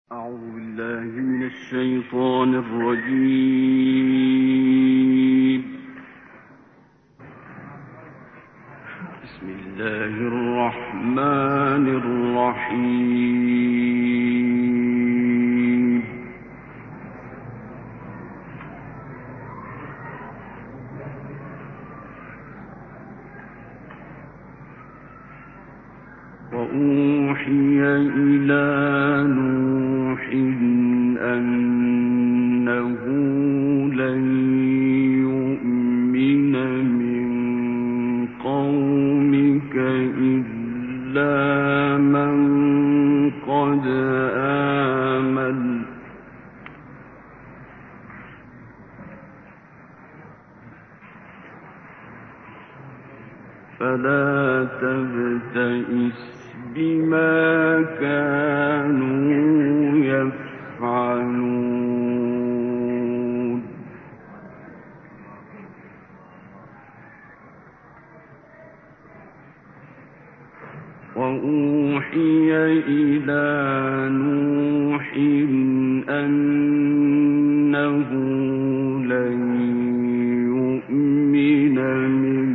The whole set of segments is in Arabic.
أعوذ بالله من الشيطان الرجيم. بسم الله الرحمن الرحيم. وأوحي إلى نوح أنه لن يؤمن من قومك إلا من قد آمن فلا تبتئس بما كانوا يفعلون. وأوحي إلى نوح أنه لن يؤمن من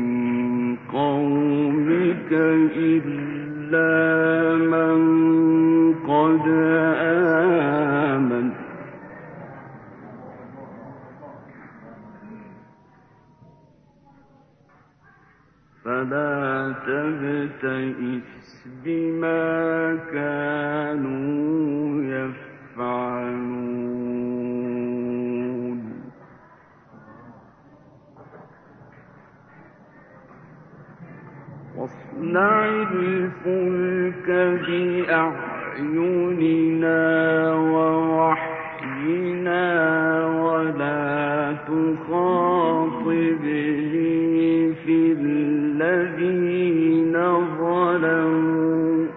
قومك إلا من قد آمن فلا تبتئس بما كانوا يفعلون. واصنع الفلك بأعيننا ووحينا ولا تخاطبني في الذين ظلموا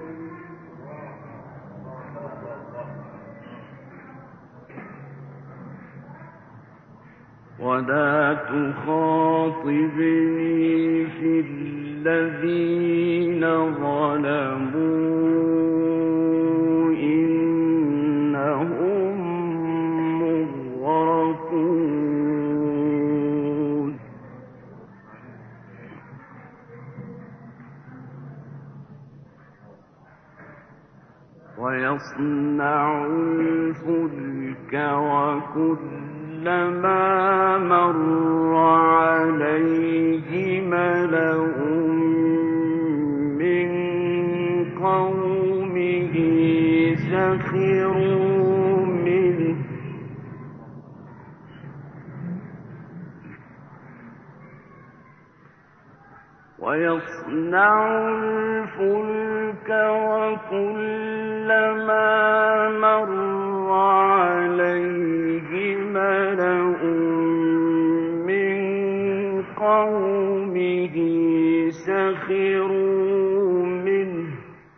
إنهم مغرقون. ويصنع الفلك وكلما مر عليه ملأ من قومه سخروا منه ويصنع الفلك وكلما مر عليه ملأ من قومه سخروا منه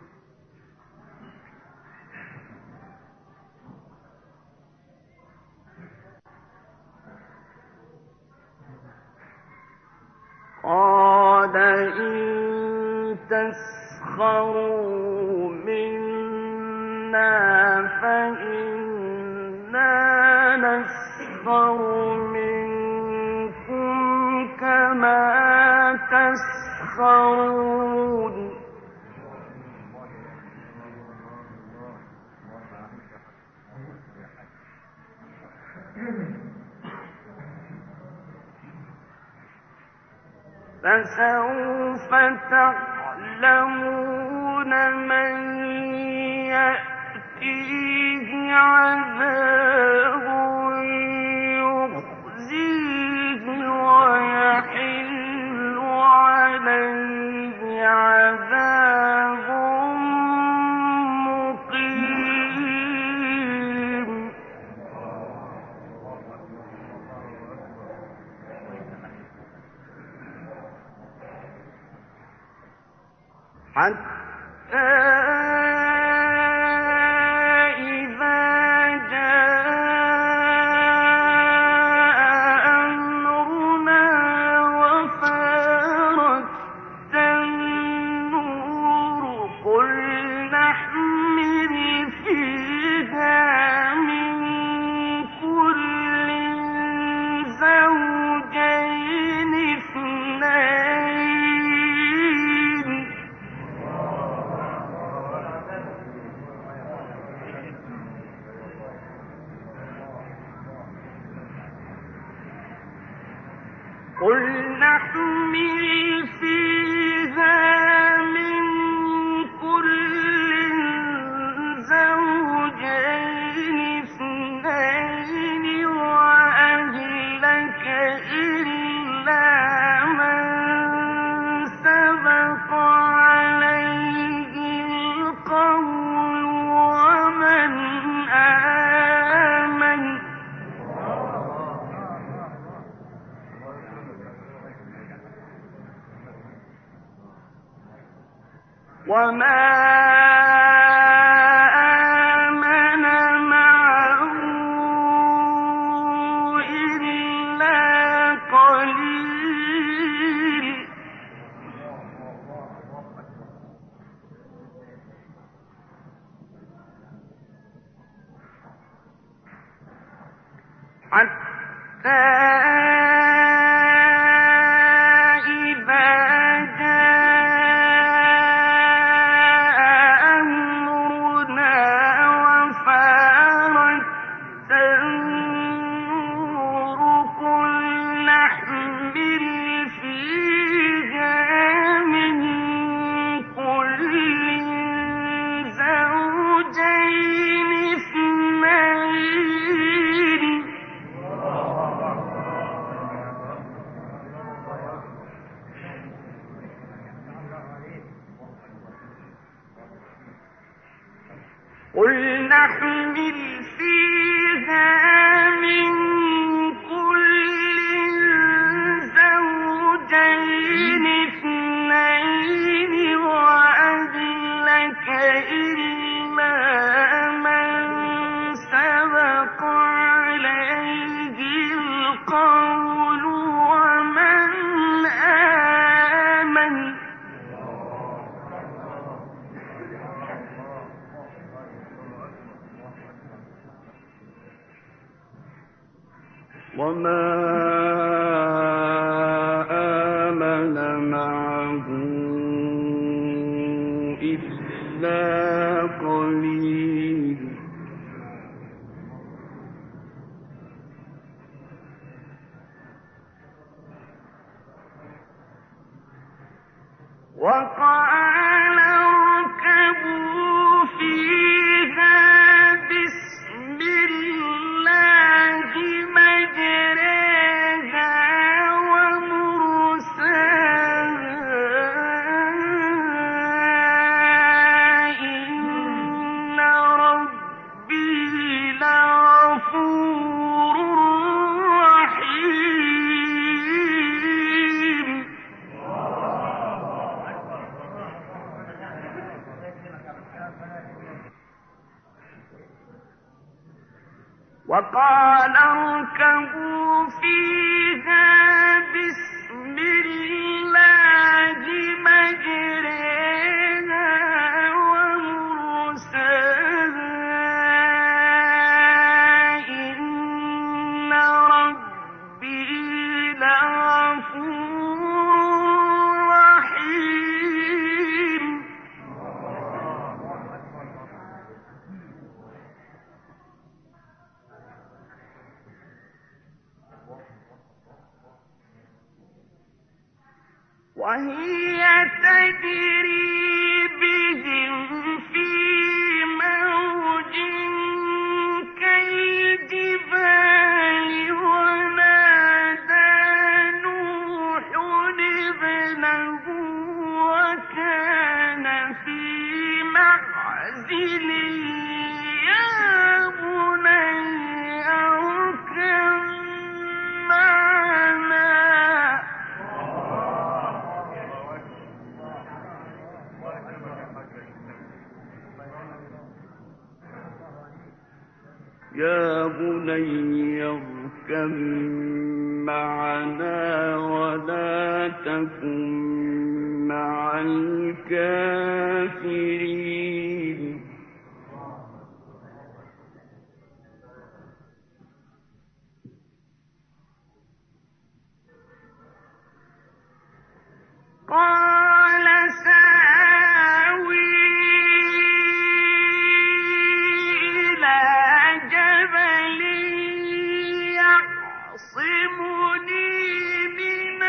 قال إن تسخروا منا فإنا نسخر منكم كما تسخرون. فسوف تعلمون من يأتيه عذاب يخزيه ويحل عليه عذاب مقيم. حتى إذا جاء أمرنا وفارت النور قل نحمل فيها قل نحمل فيها من كل زوجين اثنين وأهلك إلا من سبق عليه القول ومن آمن وما آمن معه إلا قليل حتى قل نحمل فيها من كل زوجين اثنين وأهلك إلا من سبق عليه القول ومن آمن وما آمن معه إلا قليل وقال اركبوا فيها بسم الله مجريها ومرساها إن ربي لغفور رحيم وقال اركبوا فيها بسم الله مجريها ومرساها إن ربي لغفور رحيم وهي تجري بهم في موج كالجبال ونادى نوح ابنه وكان في معزل يا بني اركب معنا يا بني اركب معنا ولا تكن مع الكافرين قال سآوي إلى جبل يعصمني من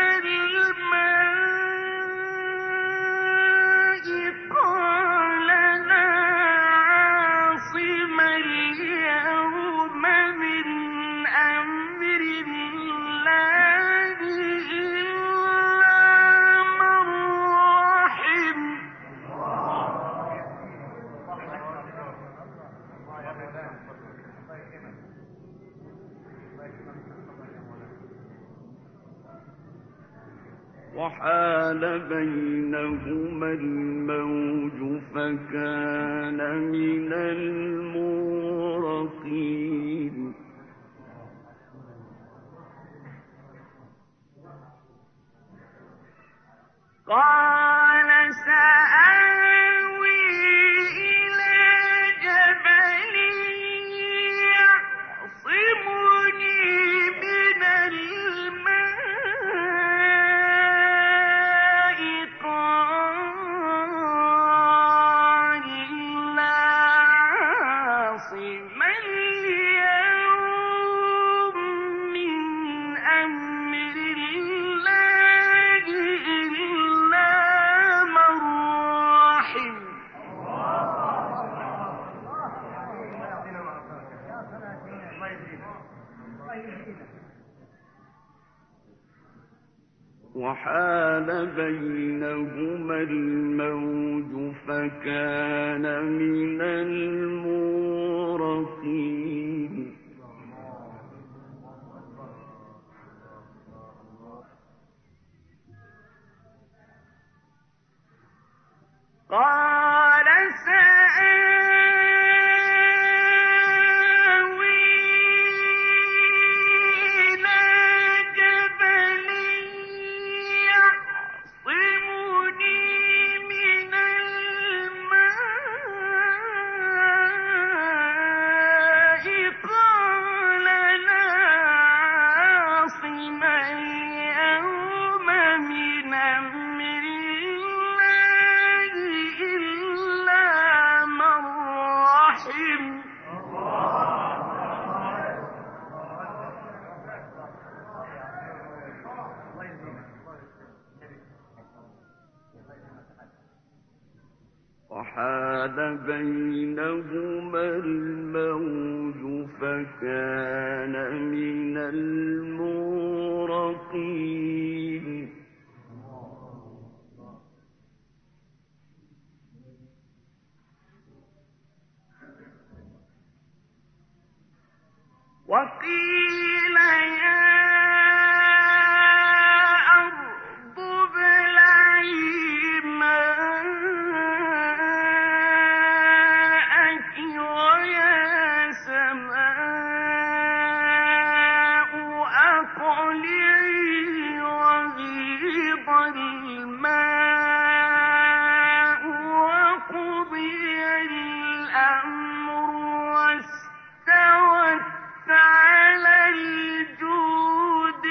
وحال بينهما الموج فكان من المغرقين قال سآوي إلى جبل يعصمني من الماء قال لا عاصم اليوم من أمر الله إلا من رحم وحال بينهما الموج فكان من المغرقين قال سآوي إلى جبل يعصمني من الماء قال لا عاصم اليوم من أمر الله إلا من رحم وحال بينهما الموج فكان من المغرقين وقيل يا أرض ابلعي ماءك ويا سماء أقلعي وغيض الماء وقضي الأمر واستوت على الجود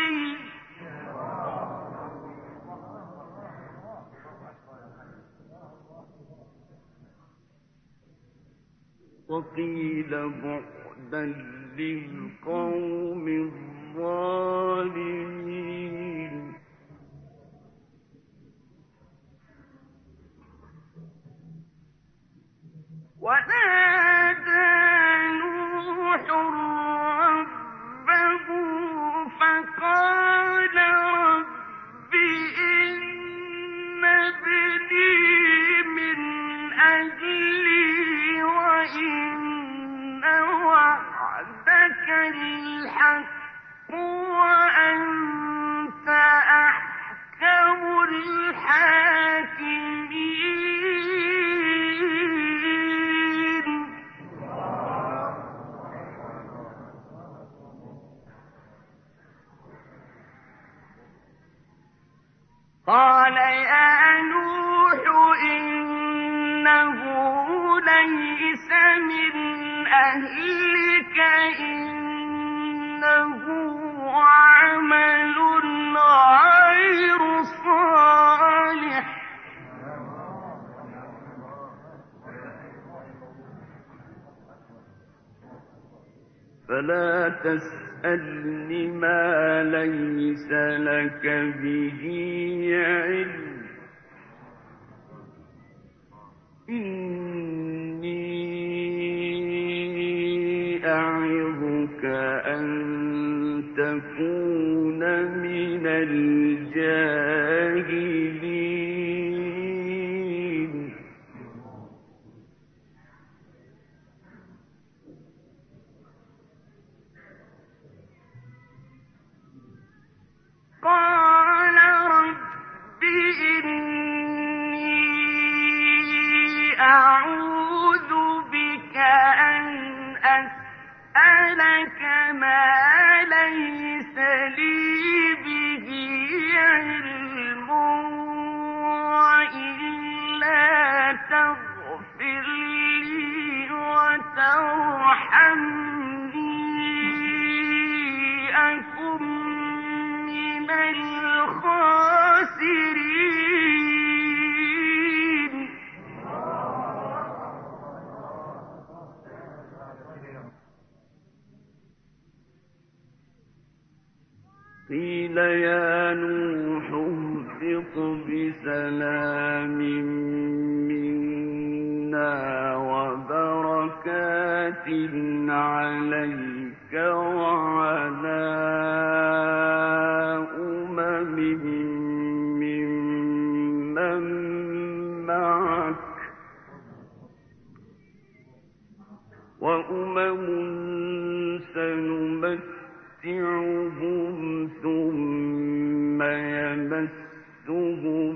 وقيل بعدا للقوم الظالمين ونادى نوح ربه فقال رب إن ابني من أهلي وإن وعدك الحق وأنت أحكم الحاكمين قال يا نوح إنه ليس من أهلك إنه عمل غير صالح فلا تسألني ما ليس لك به علم إني أعظك أن تكون من الجاهلين قال رب أسألك ما ليس لي به علم وإلا تغفر لي وترحمني أكن من الخاسرين. قيل يا نوح اهبط بسلام منا وبركات عليك وعلى أمم ممن معك وأمم سنمتعهم ثم يمسهم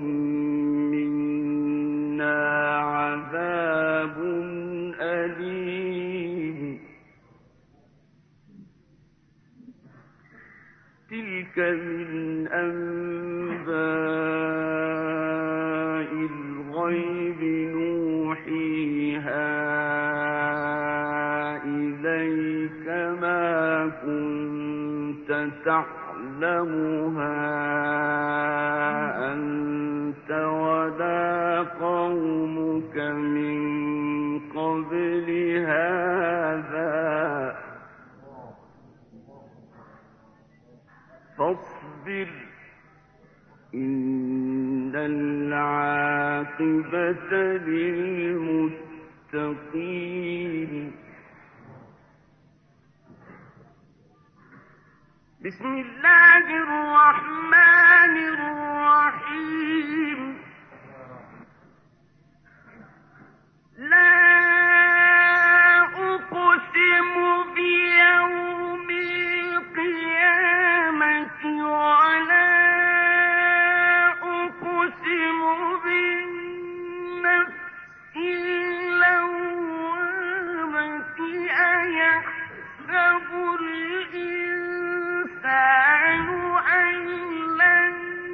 منا عذاب أليم. تلك من أنباء الغيب نوحيها إليك ما كنت تعلمها أنت ولا قومك من قبل هذا فاصبر إن العاقبة للمتقين. بسم الله الرحمن الرحيم. لا أقسم بيوم القيامة ولا أقسم بالنفس اللوامة أيحسب الإنسان أن لن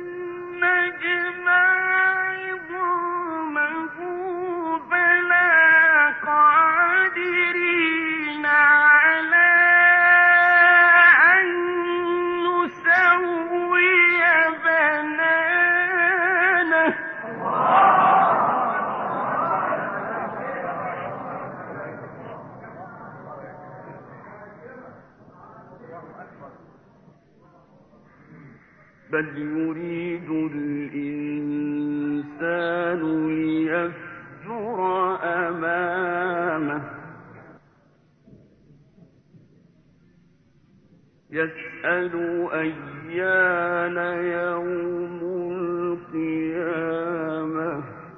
نجمع عظامه بلى قادرين على أن نسوي بنانه. بل يريد الإنسان ليفجر أمامه يسأل أيان يوم القيامة.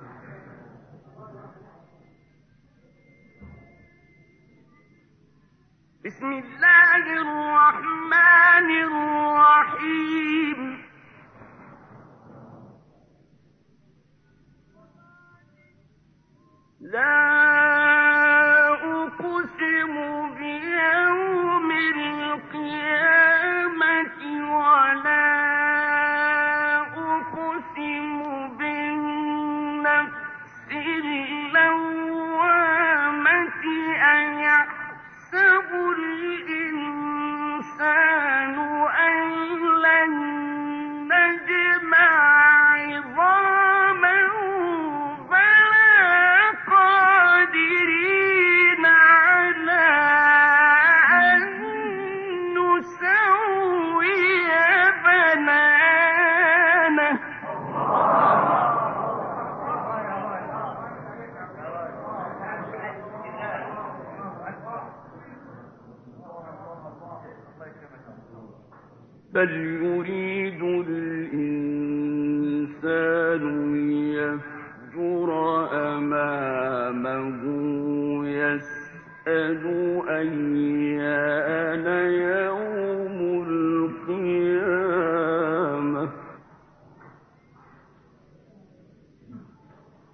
بسم الله الرحمن الرحيم. لا أقسم بيوم القيامة ولا أقسم بالنفس اللوامة أيحسب الإنسان أن لن نجمع عظامه بلى قادرين على أن نسوي بنانه. بل يريد الإنسان ليفجر أمامه يسأل أيان يوم القيامة.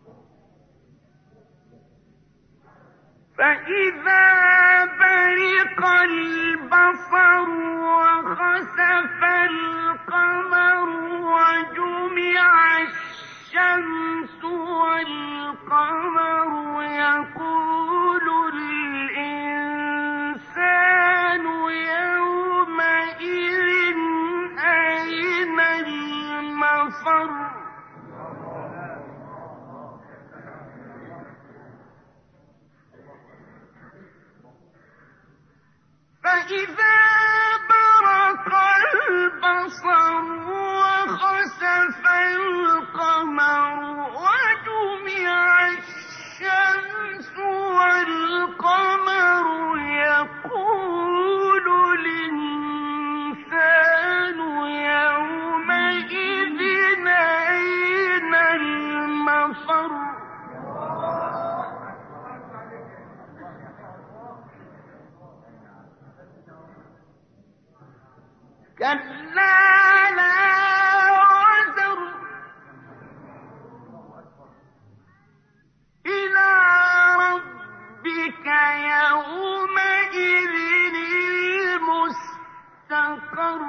فإذا برق البصر وخسف القمر وجمع الشمس والقمر يقول الإنسان يومئذ أين المفر فإذا برق البصر وخسف القمر وجمع الشمس والقمر يقول الإنسان يومئذ أين المفر كلا لا وزر إلى ربك يومئذ المستقر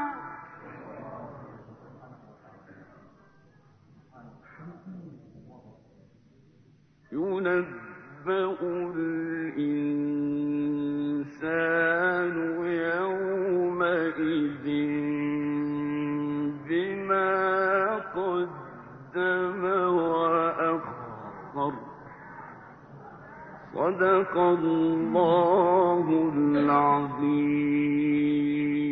ينبأ الإنسان يومئذ بما قدم وأخر صدق الله العظيم